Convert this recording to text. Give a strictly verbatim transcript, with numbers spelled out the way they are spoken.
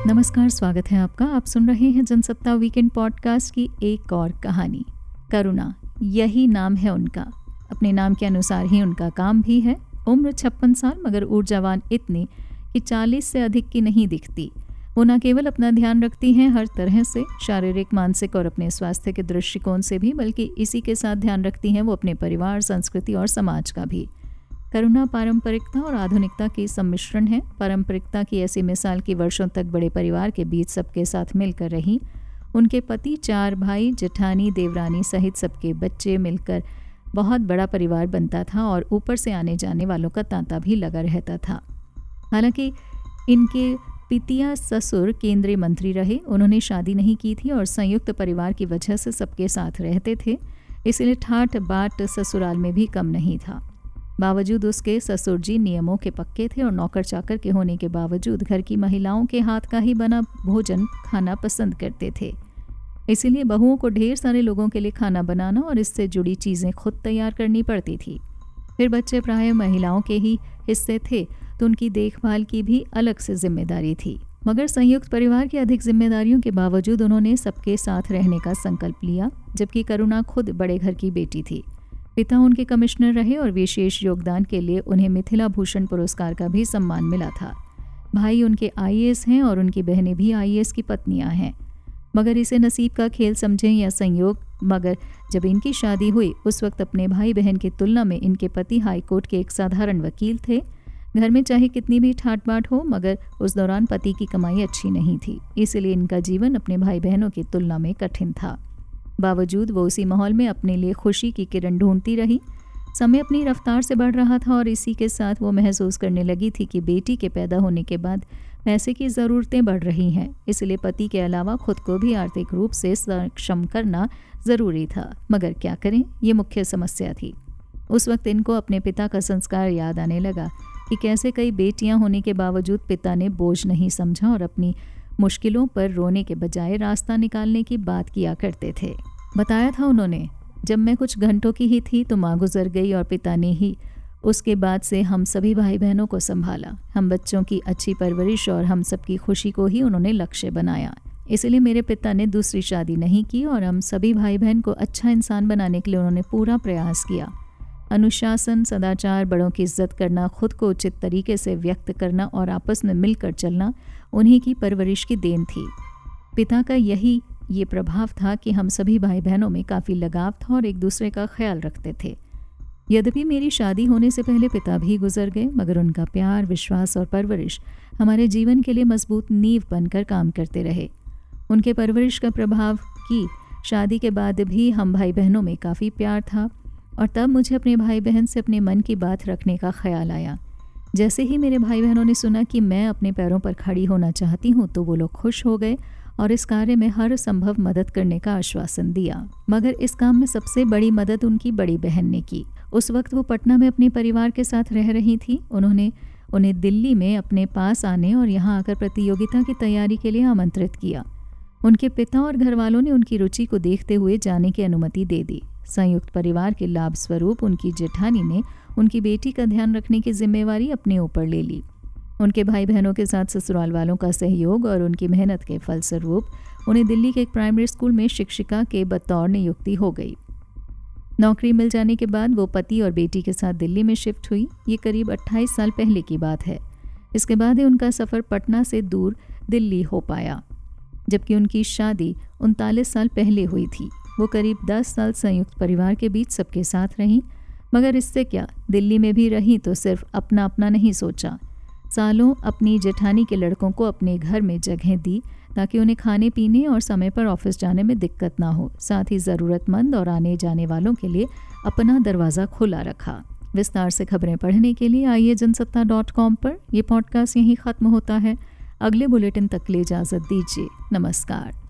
नमस्कार, स्वागत है आपका। आप सुन रहे हैं जनसत्ता वीकेंड पॉडकास्ट की एक और कहानी। करुणा, यही नाम है उनका। अपने नाम के अनुसार ही उनका काम भी है। उम्र छप्पन साल, मगर ऊर्जावान इतनी कि चालीस से अधिक की नहीं दिखती। वो न केवल अपना ध्यान रखती हैं हर तरह से, शारीरिक, मानसिक और अपने स्वास्थ्य के दृष्टिकोण से भी, बल्कि इसी के साथ ध्यान रखती हैं वो अपने परिवार, संस्कृति और समाज का भी। करुणा पारंपरिकता और आधुनिकता की सम्मिश्रण है। पारंपरिकता की ऐसी मिसाल की वर्षों तक बड़े परिवार के बीच सबके साथ मिलकर रही। उनके पति, चार भाई, जेठानी, देवरानी सहित सबके बच्चे मिलकर बहुत बड़ा परिवार बनता था और ऊपर से आने जाने वालों का तांता भी लगा रहता था। हालांकि इनके पितिया ससुर केंद्रीय मंत्री रहे। उन्होंने शादी नहीं की थी और संयुक्त परिवार की वजह से सबके साथ रहते थे, इसलिए ठाट बाट ससुराल में भी कम नहीं था। बावजूद उसके ससुर जी नियमों के पक्के थे और नौकर चाकर के होने के बावजूद घर की महिलाओं के हाथ का ही बना भोजन खाना पसंद करते थे। इसीलिए बहुओं को ढेर सारे लोगों के लिए खाना बनाना और इससे जुड़ी चीज़ें खुद तैयार करनी पड़ती थी। फिर बच्चे प्राय महिलाओं के ही हिस्से थे, तो उनकी देखभाल की भी अलग से जिम्मेदारी थी। मगर संयुक्त परिवार की अधिक जिम्मेदारियों के बावजूद उन्होंने सबके साथ रहने का संकल्प लिया। जबकि करुणा खुद बड़े घर की बेटी थी। पिता उनके कमिश्नर रहे और विशेष योगदान के लिए उन्हें मिथिला भूषण पुरस्कार का भी सम्मान मिला था। भाई उनके आई ए एस हैं और उनकी बहनें भी आई ए एस की पत्नियां हैं। मगर इसे नसीब का खेल समझें या संयोग, मगर जब इनकी शादी हुई उस वक्त अपने भाई बहन की तुलना में इनके पति हाईकोर्ट के एक साधारण वकील थे। घर में चाहे कितनी भी ठाट बाट हो, मगर उस दौरान पति की कमाई अच्छी नहीं थी, इसलिए इनका जीवन अपने भाई बहनों की तुलना में कठिन था। बावजूद वो उसी माहौल में अपने लिए खुशी की किरण ढूंढती रही। समय अपनी रफ्तार से बढ़ रहा था और इसी के साथ वो महसूस करने लगी थी कि बेटी के पैदा होने के बाद पैसे की ज़रूरतें बढ़ रही हैं, इसलिए पति के अलावा खुद को भी आर्थिक रूप से सक्षम करना ज़रूरी था। मगर क्या करें, ये मुख्य समस्या थी। उस वक्त इनको अपने पिता का संस्कार याद आने लगा कि कैसे कई बेटियां होने के बावजूद पिता ने बोझ नहीं समझा और अपनी मुश्किलों पर रोने के बजाय रास्ता निकालने की बात किया करते थे। बताया था उन्होंने, जब मैं कुछ घंटों की ही थी तो माँ गुजर गई और पिता ने ही उसके बाद से हम सभी भाई बहनों को संभाला। हम बच्चों की अच्छी परवरिश और हम सबकी खुशी को ही उन्होंने लक्ष्य बनाया। इसलिए मेरे पिता ने दूसरी शादी नहीं की और हम सभी भाई बहन को अच्छा इंसान बनाने के लिए उन्होंने पूरा प्रयास किया। अनुशासन, सदाचार, बड़ों की इज्जत करना, खुद को उचित तरीके से व्यक्त करना और आपस में मिलकर चलना उन्हीं की परवरिश की देन थी। पिता का यही ये प्रभाव था कि हम सभी भाई बहनों में काफ़ी लगाव था और एक दूसरे का ख्याल रखते थे। यद्यपि मेरी शादी होने से पहले पिता भी गुजर गए, मगर उनका प्यार, विश्वास और परवरिश हमारे जीवन के लिए मजबूत नींव बनकर काम करते रहे। उनके परवरिश का प्रभाव कि शादी के बाद भी हम भाई बहनों में काफ़ी प्यार था और तब मुझे अपने भाई बहन से अपने मन की बात रखने का ख्याल आया। जैसे ही मेरे भाई बहनों ने सुना कि मैं अपने पैरों पर खड़ी होना चाहती हूँ तो वो लोग खुश हो गए और इस कार्य में हर संभव मदद करने का आश्वासन दिया। मगर इस काम में सबसे बड़ी मदद उनकी बड़ी बहन ने की। उस वक्त वो पटना में अपने परिवार के साथ रह रही थी। उन्होंने उन्हें दिल्ली में अपने पास आने और यहाँ आकर प्रतियोगिता की तैयारी के लिए आमंत्रित किया। उनके पिता और घर वालों ने उनकी रुचि को देखते हुए जाने की अनुमति दे दी। संयुक्त परिवार के लाभ स्वरूप उनकी जेठानी ने उनकी बेटी का ध्यान रखने की जिम्मेवारी अपने ऊपर ले ली। उनके भाई बहनों के साथ ससुराल वालों का सहयोग और उनकी मेहनत के फलस्वरूप उन्हें दिल्ली के एक प्राइमरी स्कूल में शिक्षिका के बतौर नियुक्ति हो गई। नौकरी मिल जाने के बाद वो पति और बेटी के साथ दिल्ली में शिफ्ट हुई। ये करीब अट्ठाईस साल पहले की बात है। इसके बाद ही उनका सफ़र पटना से दूर दिल्ली हो पाया, जबकि उनकी शादी उनतालीस साल पहले हुई थी। वो करीब दस साल संयुक्त परिवार के बीच सबके साथ रहीं, मगर इससे क्या, दिल्ली में भी रही तो सिर्फ अपना अपना नहीं सोचा। सालों अपनी जेठानी के लड़कों को अपने घर में जगह दी ताकि उन्हें खाने पीने और समय पर ऑफिस जाने में दिक्कत ना हो। साथ ही ज़रूरतमंद और आने जाने वालों के लिए अपना दरवाज़ा खुला रखा। विस्तार से खबरें पढ़ने के लिए आइए जनसत्ता डॉट कॉम पर। यह पॉडकास्ट यहीं ख़त्म होता है। अगले बुलेटिन तक के लिए इजाज़त दीजिए। नमस्कार।